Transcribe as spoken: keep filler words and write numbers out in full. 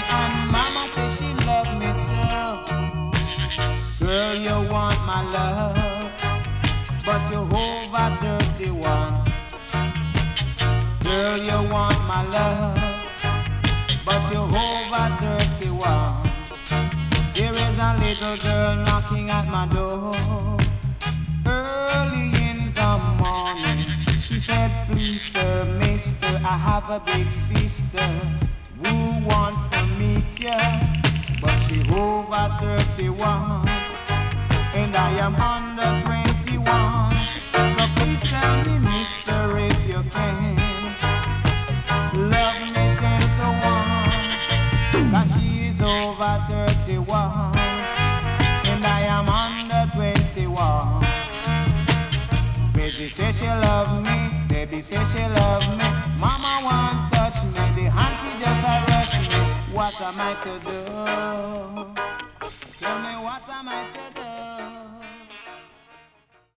And mama says she love me too. Girl, you want my love, but you're over thirty-one. Girl, you want my love, but you're over thirty-one. There is a little girl knocking at my door early in the morning. She said, please sir, mister, I have a big sister who wants to meet ya, but she over thirty-one and I am under twenty-one. So please tell me, mister, if you can love me ten to one, cause she is over thirty-one and I am under twenty-one. Baby say she love me, baby say she love me. Mama won't touch me, the auntie just a rush me. What am I to do?